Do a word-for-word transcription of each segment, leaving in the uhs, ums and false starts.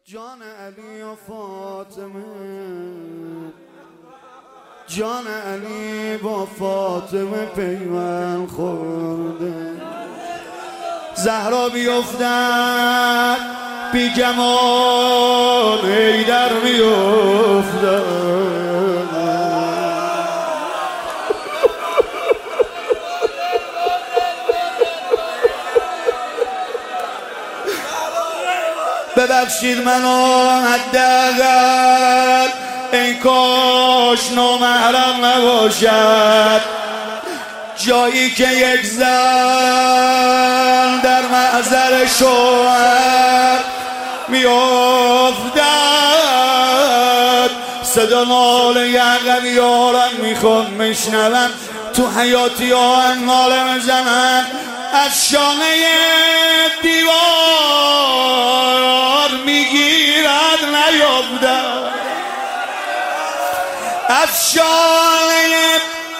جان علی و فاطمه، جان علی با فاطمه پیوند خورده. زهرا بیفتد بی جمال حیدر میافتد. ببخشید منو حداقل ای کاش نامحرم نباشد جایی که یک زن در محضر شوهر میافتد. صدا ناله یعقوب یارم میخوام میشنوم تو حیاتی ها ناله میزنن از شانه دیوار میگیرد نیافتد، از شانه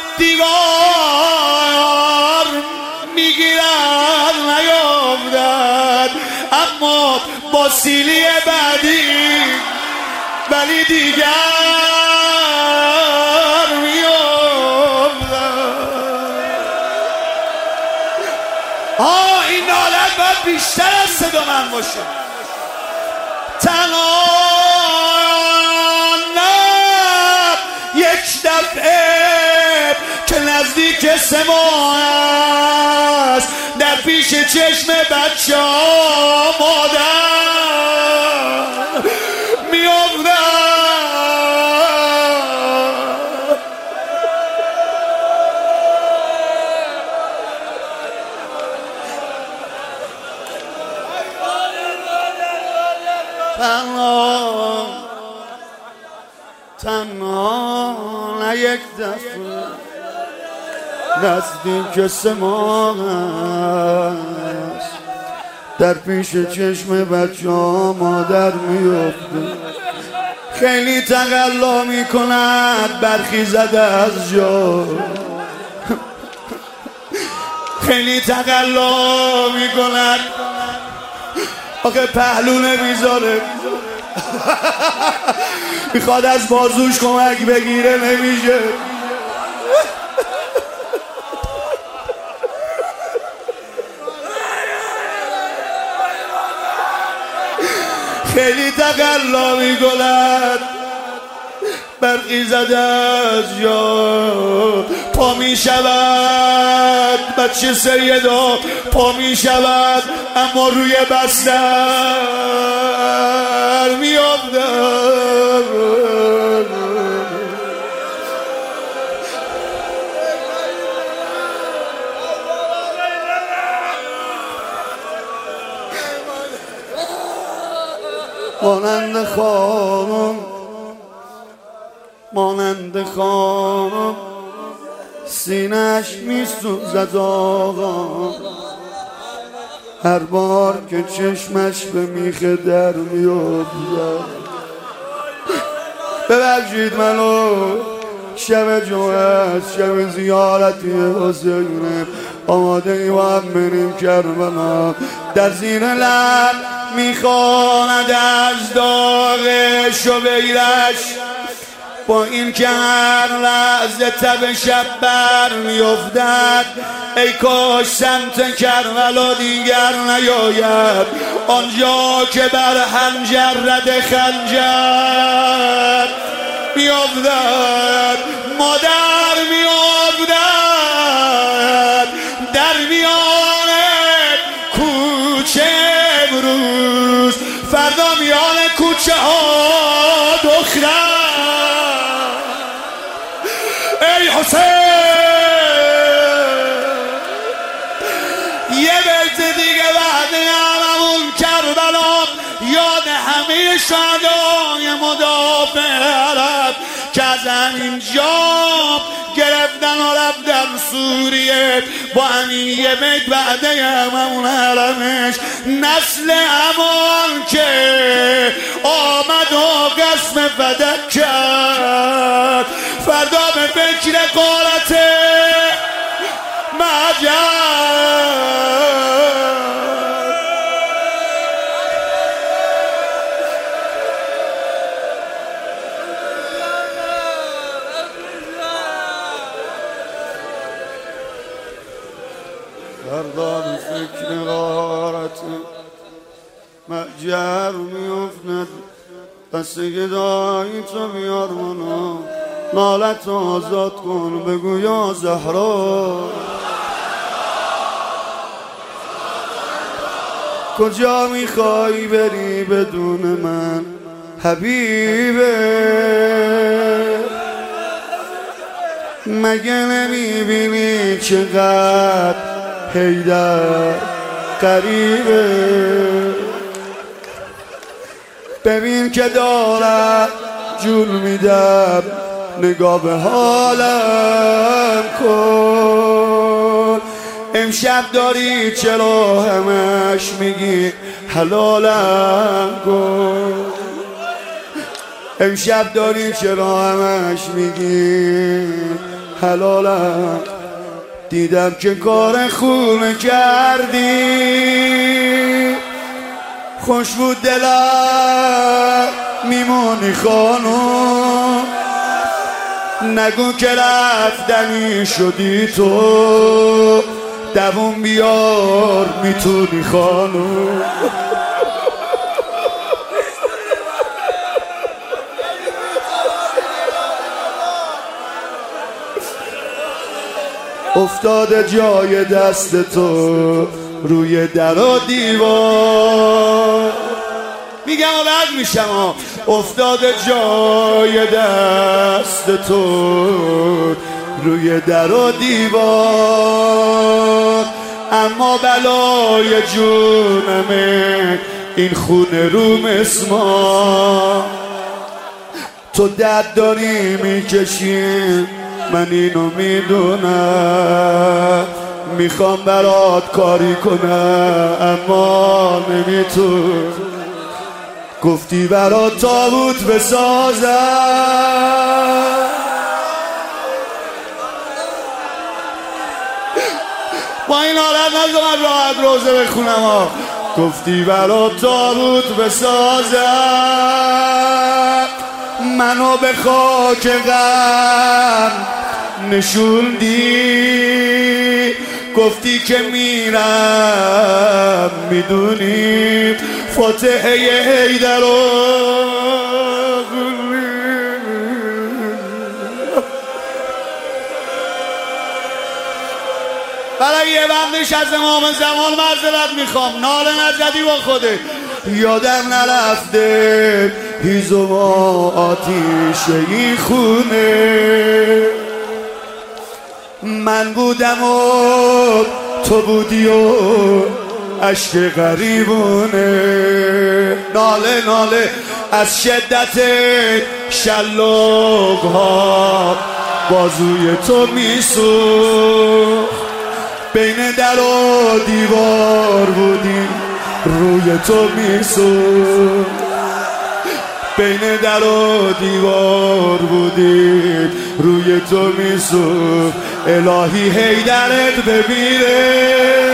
دیوار میگیرد نیافتد، اما با سیلی بعدی ولی دیگر میافتد. آه این نالت باید بیشتر از صدا من باشه. تنها یک دفعه که نزدیک سما است در پیش چشم بچه ها مادر میافتد. تنها تنها نه یک دفعه نزدیک سما است در پیش چشم بچه ها مادر میفته. خیلی تقلا میکند برخیزد از جا، خیلی تقلا میکند آخه پهلو نمیذاره، میخواد از بازوش کمک بگیره نمیشه. خیلی تقلا میکند برخیزد از جا، پا میشود بچه سیدا پا میشود اما روی بستر میافتد. مانند خانم مانند خانم سینه‌اش میسوزد آقا هر بار که چشمش به میخ در میافتد. ببخشید منو شب جمعه شب زیارتی حسینه آماده ای و هم بریم کربلا. در زیر لب میخواند از داغ شبیرش با این که هر لحظه تب شب بر میافتد. ای کاش سمت کربلا دیگر نیاید آنجا که بر حنجر رد خنجر میافتد. مادر میافتد در میان کوچه امروز، فردا میان کوچه ها دختر. ای حسین یه بیت دیگه بعد همون کربلا یاد همه شهدای مدافع عرب که از همینجا گرفتن و رفتن سوریه با همین یه بیت بعد همون حرمش نسل امان که آمد و قسم فدک کرد فردا به فکر قارت مجد. مجر میفتند دست گدایی تو بیار منو نالت آزاد کن بگو یا زهرا کجا میخوای بری بدون من حبیبه مگه نمیبینی چقدر حیدر قریبه ببین که دارم جون میدم نگاه به حالم کن امشب داری چرا همش میگی حلالم کن امشب داری چرا همش میگی حلالم دیدم که کار خونه کردی خوش بود دلم میمونی خانم نگو که رفتنی شدی تو دووم بیار میتونی خانم افتاده جای دست تو روی در و دیوار میگم و رد میشم ها افتاده جای دست تو روی در و دیوار اما بلای جونمه این خونه رو مسمار تو درد داری میکشی من اینو میدونم میخوام برات کاری کنم اما نمیتون گفتی برات تابوت بسازم با این حالت نزدم راحت روزه بخونم ها گفتی برات تابوت بسازم منو به خاک غم نشوندی گفتی که میرم میدونی فاتحه حیدر رو برای یه بندش از امام زمان معذرت میخوام ناله نزدی با خوده یادم نرفته هیزم آتیش این خونه من بودم و تو بودی و عشق غریبونه ناله ناله از شدت شلاق ها بازوی تو میسوخت بین در و دیوار بودی روی تو میسوخت بین در و دیوار بودی روی تو میسوخت الهی حیدرت بمیره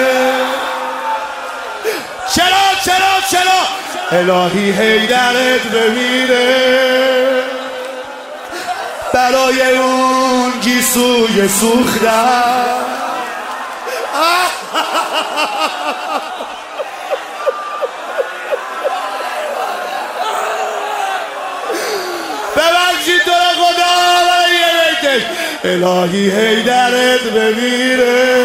چرا چرا چرا الهی حیدرت بمیره برای اون گیسوی سوختم ببخشید تو را خدا برای یه بیتش الهی حیدرت بمیره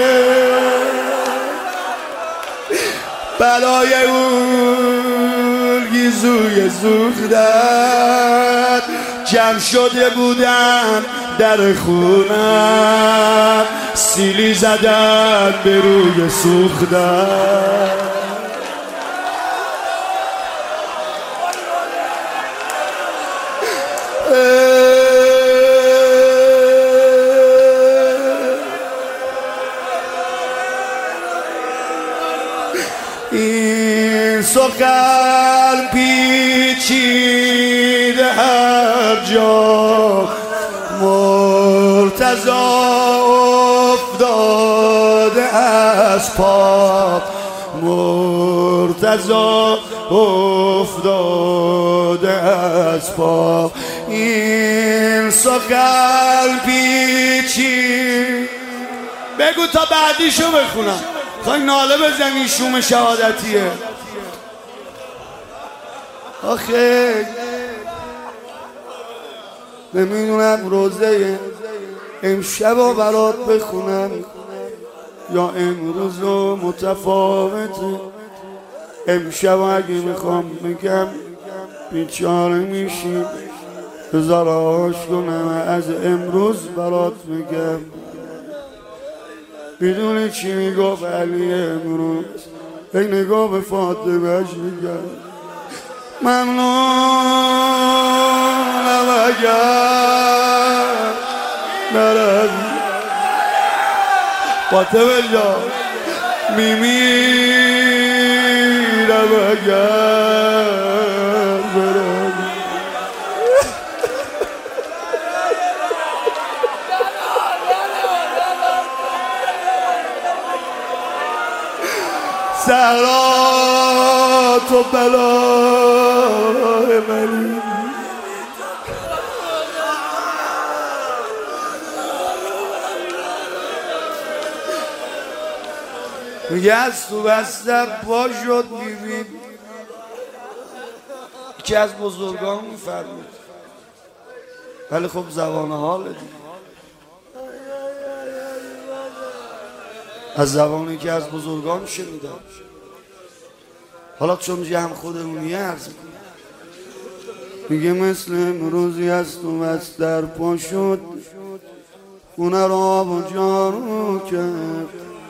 بلای اون گیزوی سوختن جمع شده بودن در خونم سیلی زدن به روی سوختن این سخن پیچیده هر جا مرتضی افتاده از پا مرتضی افتاده از پا این سخن پیچیده بگو تا بعدیشو بخونم خواهی ناله بزنی شوم شهادتیه آخه نمیدونم روزه امشب رو برات بخونم یا امروز رو متفاوته. امشب اگه میخوام بگم بیچاره میشی بذاراش کنم از امروز برات میگم. میدونی چی میگفت علی امروز؟ ای نگاه به فاطمه‌اش میگم ممنونم اگر نروی فاطمه جان، میمیرم اگر بروی. زهرا تو بلای منی، میگه از تو بستر پا شد میبین. یکی از بزرگان میفرمید ولی خب زبان حال دید از زبانی که از بزرگان شنیدم. حالا چون جمع خودمونی عرض میکنم میگه مثل امروزی از تو بستر پا شد خونه را آب و جارو کرد،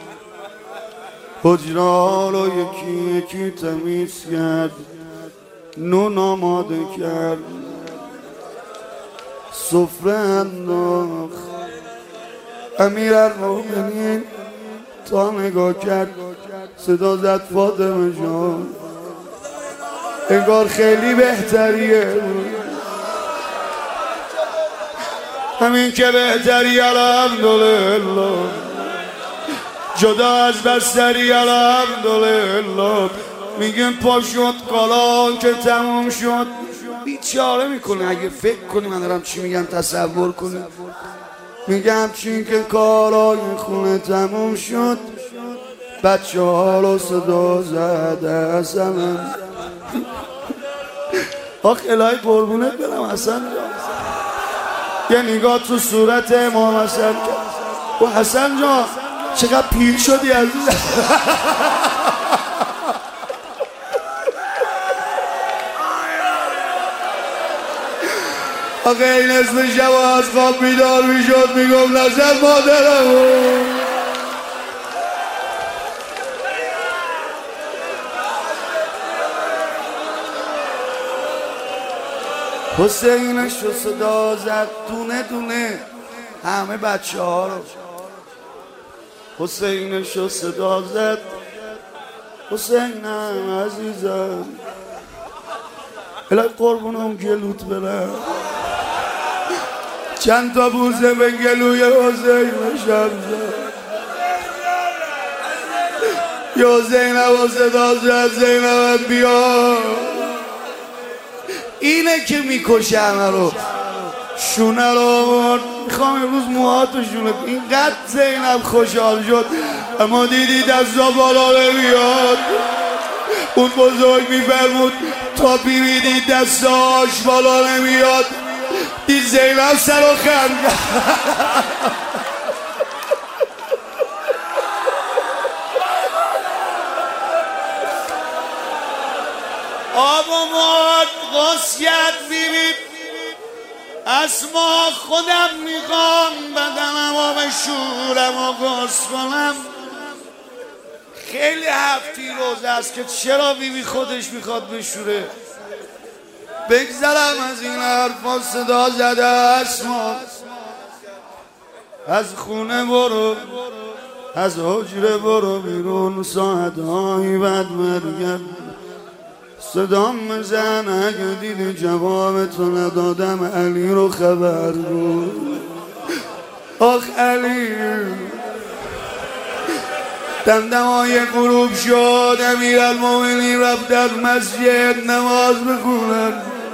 حجرا رو یکی یکی تمیز کرد، نون آماده کرد، سفره انداخت. امیرالمومنین تا نگاه کرد صدا زد فاطمه جان انگار خیلی بهتریه. همین که بهتری الحمدلله، جدا از بستری الحمدلله. میگن پا شد کالان که تموم شد. بیچاره میکنه اگه فکر کنی من دارم چی میگم تصور کنی. میگم چین که کارای خونه تموم شد بچه ها رو صدا زده اصلا. آخ الهی قربونت برم حسن جان، یه نگاه تو صورت امام حسن و حسن جان چقدر پیر شدی عزیزم. آخه این اسم شب از خواب بیدار میشد میگم نظر مادرم. حسینش رو صدا زد دونه دونه همه بچه ها رو. حسینش رو صدا زد حسینم عزیزم الهی قربونم گلوت برم. چند تا بوزه به گلوی حسینشم زد. یا زینب و صدا زد زینب بیا. اینه که میکشه همه رو. شونه رو آورد میخوام امروز موهاتو شونه. اینقدر زینب خوشحال شد اما دیدی دستا بالا نمیاد. اون بزرگ میفرمود تا بیبیدی دستاش بالا نمیاد. دید زینب سر و خند. آب و ماد غص کرد بیبید اسما خودم میخوام بدنم و بشورم و غص کنم. خیلی هفتی روز است که چرا بیبی خودش میخواد بشوره. بگذرم از این حرفا صدا زده اسما از خونه برو از حجره برو بیرون ساعتهایی بعد برگرد. صدام مزن اگه دیدی جواب تو ندادم علی رو خبر بود. آخ علی دمدمای غروب شد امیرالمومنین رفت در مسجد نماز بخونن.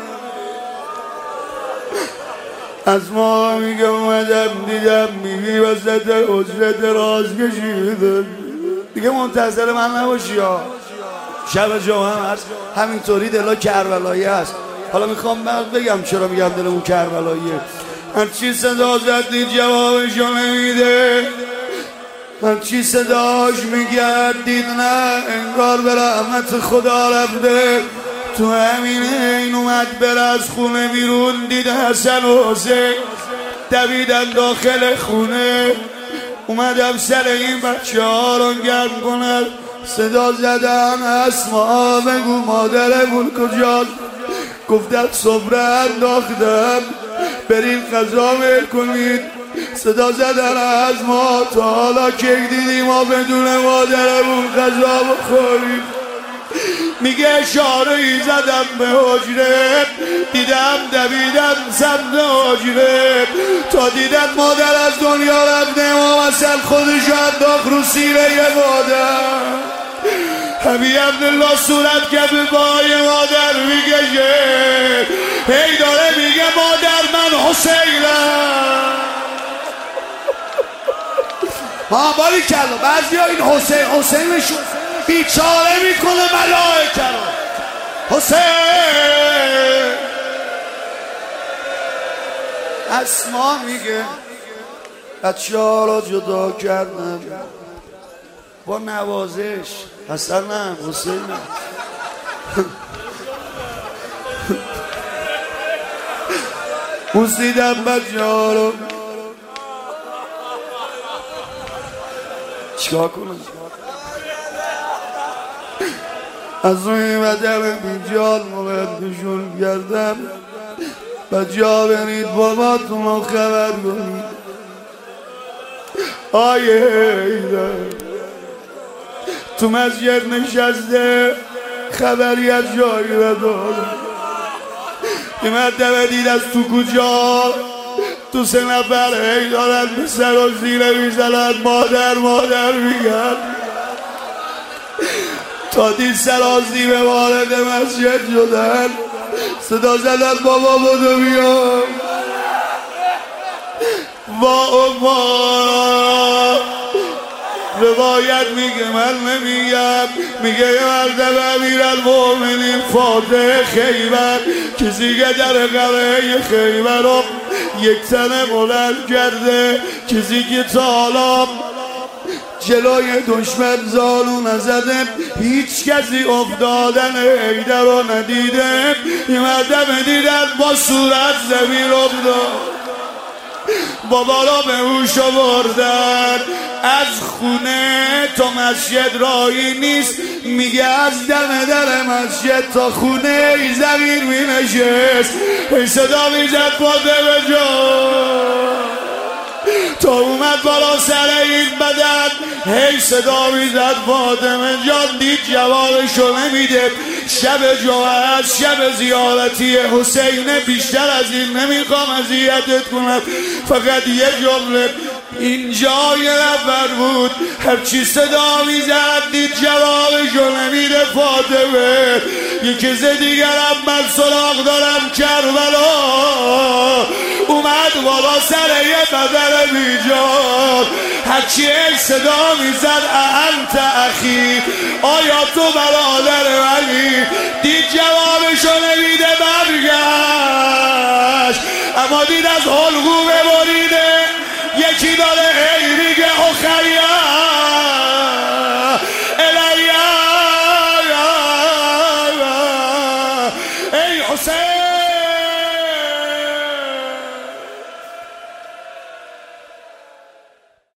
از ما میگه اومدم دیدم میگی وسط حجره دراز کشیده. دیگه منتظر من نباشی ها شب جمعه هست همینطوری دلا کربلایی هست. حالا میخوام بعد بگم چرا میگم دلمون کربلاییه. هرچی صدا زدی جوابشو نمیده، هرچی صداش میگردید نه انگار به رحمت خدا رفته. تو همین این اومد بر از خونه بیرون، دید حسن و حسین دویدن داخل خونه. اومدم سر این بچه ها رو گرم کنن، صدا زدن اسما بگو مادرمون کجاست. گفتم صبره انداختم بریم غذا میل کنید. صدا زدن از ما تا حالا که دیدیم ما بدون مادرمون غذا بخوریم. میگه اشاره ای زدم به حجره، دیدم دویدم سمت حجره تا دیدم مادر از دنیا رفته. ما مثل خودش انداخت رو سیره مادر. حبی عبدالله صورت که به پای مادر میگه، هی داره میگه مادر من حسینم. ها باری کلا بعضی ها این حسین حسینشون بیچاره میکنه ملائکه رو. حسین اسما میگه بچه ها را جدا کردم با نوازش. حسنم حسینم بوسیدم بچه ها رو. چیکار کنم از روی بدم بیجال مبدشون گردم. بچه ها برید باباتون رو خبر کنید. آیه ایده تو مسجد نشسته خبری از جایی نداره. یه مرتبه دید از تو کجا تو سه نفر هی دارن به سر و زیره میزنن مادر مادر میگن. تا دید سرازی به وارد مسجد شدن، صدا زدن بابا بودو بیام. با اما روایت میگه من نمیگم، میگه یه مرتبه امیرالمومنین فاتح خیبر کسی که در قلعه خیبر رو یک تنه بلند کرده، کسی که تا حالا جلوی دشمن زانو نزده، هیچ کسی افتادن حیدر رو ندیده. یه مرتبه دیدن با صورت زمین افتاد، بابا را به هوش آوردن. از خونه تا مسجد راهی نیست، میگه از دم در مسجد تا خونه زمین می نشست. ای صدا میزد فاطمه جان تا اومد بالا سر این بدن. هی صدا میزد فاطمه جان، دید جوابشو نمیده. شب جمعه است، شب زیارتی حسین، بیشتر از این نمیخوام اذیتت کنم، فقط یه جمله. اینجا یه نفر بود هرچی صدا میزد دید جوابشو نمیده فاطمه. یه کس دیگر هم من سراغ دارم کربلا، اومد بالا سر یه بدن بیجان. هرچی ای صدا میزد انت اخی، آیا تو برادر منی؟ دید جوابشو نمیده برگشت، اما دید از حلقومه بریده. یکی داره